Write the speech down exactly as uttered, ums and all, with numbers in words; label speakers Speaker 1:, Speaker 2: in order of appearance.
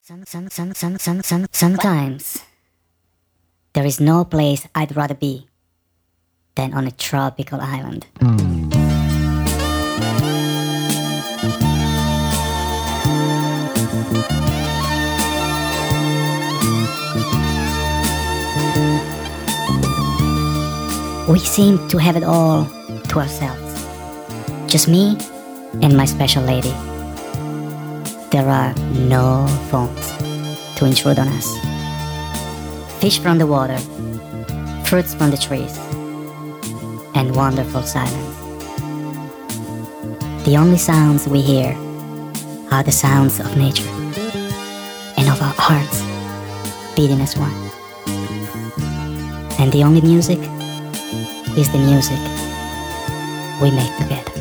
Speaker 1: Some, some, some, some, some, some, sometimes there is no place I'd rather be than on a tropical island. We seem to have it all to ourselves. Just me and my special lady. There are no phones to intrude on us. Fish from the water, fruits from the trees, and wonderful silence. The only sounds we hear are the sounds of nature and of our hearts beating as one. And the only music is the music we make together.